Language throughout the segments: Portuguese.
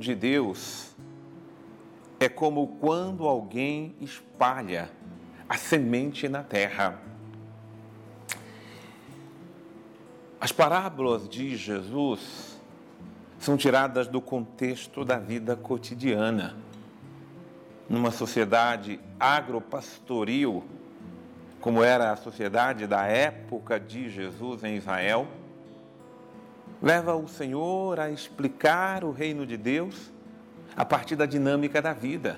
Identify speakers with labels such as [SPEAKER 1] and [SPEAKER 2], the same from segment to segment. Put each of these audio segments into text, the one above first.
[SPEAKER 1] de Deus é como quando alguém espalha a semente na terra. As parábolas de Jesus são tiradas do contexto da vida cotidiana. Numa sociedade agropastoril, como era a sociedade da época de Jesus em Israel, leva o Senhor a explicar o reino de Deus a partir da dinâmica da vida.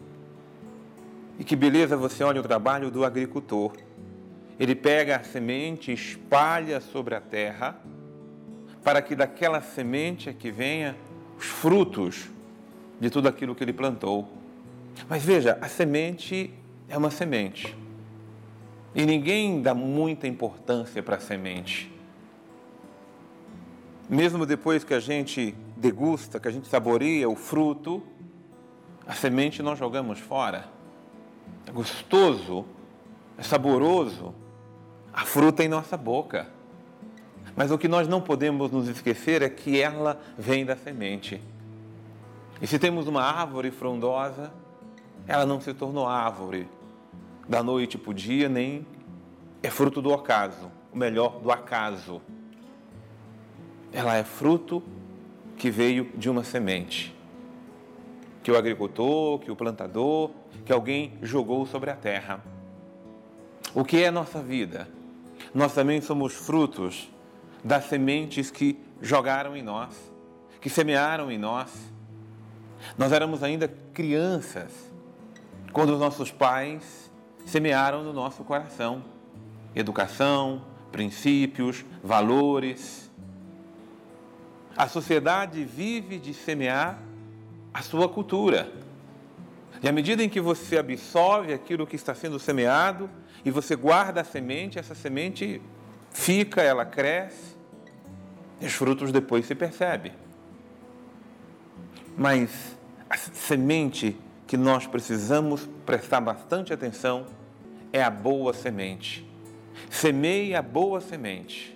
[SPEAKER 1] E que beleza você olha o trabalho do agricultor. Ele pega a semente e espalha sobre a terra, para que daquela semente é que venha os frutos de tudo aquilo que ele plantou. Mas veja, a semente é uma semente. E ninguém dá muita importância para a semente. Mesmo depois que a gente degusta, que a gente saboreia o fruto, a semente nós jogamos fora. É gostoso, é saboroso, a fruta em nossa boca. Mas o que nós não podemos nos esquecer é que ela vem da semente. E se temos uma árvore frondosa, ela não se tornou árvore da noite para o dia, nem é fruto do acaso, ou melhor, do acaso. Ela é fruto que veio de uma semente, que o agricultor, que o plantador, que alguém jogou sobre a terra. O que é nossa vida? Nós também somos frutos das sementes que jogaram em nós, que semearam em nós. Nós éramos ainda crianças quando os nossos pais semearam no nosso coração educação, princípios, valores. A sociedade vive de semear a sua cultura. E à medida em que você absorve aquilo que está sendo semeado e você guarda a semente, essa semente fica, ela cresce, e os frutos depois se percebem. Mas a semente que nós precisamos prestar bastante atenção é a boa semente. Semeie a boa semente.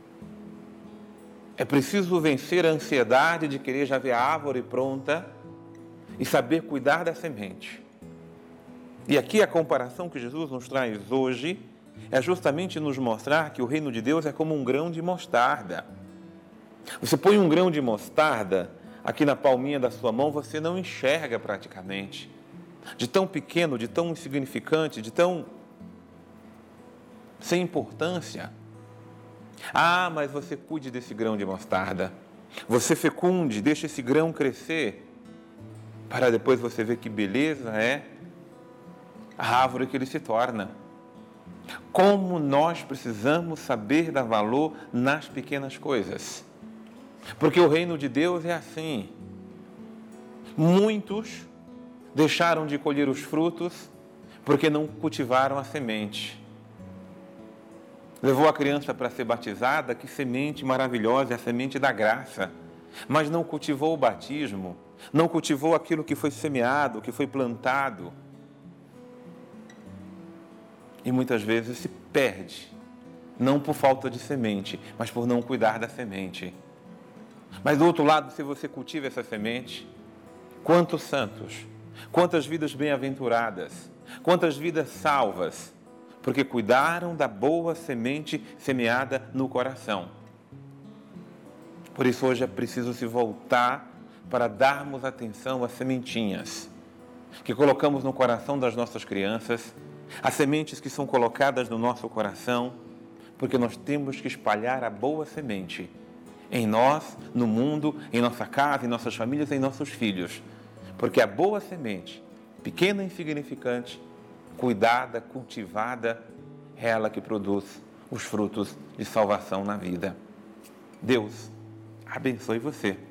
[SPEAKER 1] É preciso vencer a ansiedade de querer já ver a árvore pronta e saber cuidar da semente. E aqui a comparação que Jesus nos traz hoje é justamente nos mostrar que o reino de Deus é como um grão de mostarda. Você põe um grão de mostarda aqui na palminha da sua mão, você não enxerga praticamente. De tão pequeno, de tão insignificante, de tão sem importância. Ah, mas você cuide desse grão de mostarda. Você fecunde, deixe esse grão crescer, para depois você ver que beleza é a árvore que ele se torna. Como nós precisamos saber dar valor nas pequenas coisas. Porque o reino de Deus é assim. Muitos deixaram de colher os frutos porque não cultivaram a semente. Levou a criança para ser batizada, que semente maravilhosa, é a semente da graça. Mas não cultivou o batismo, não cultivou aquilo que foi semeado, que foi plantado. E muitas vezes se perde, não por falta de semente, mas por não cuidar da semente. Mas do outro lado, se você cultiva essa semente, quantos santos, quantas vidas bem-aventuradas, quantas vidas salvas, porque cuidaram da boa semente semeada no coração. Por isso hoje é preciso se voltar para darmos atenção às sementinhas que colocamos no coração das nossas crianças, as sementes que são colocadas no nosso coração, porque nós temos que espalhar a boa semente em nós, no mundo, em nossa casa, em nossas famílias, em nossos filhos. Porque a boa semente, pequena e insignificante, cuidada, cultivada, é ela que produz os frutos de salvação na vida. Deus abençoe você.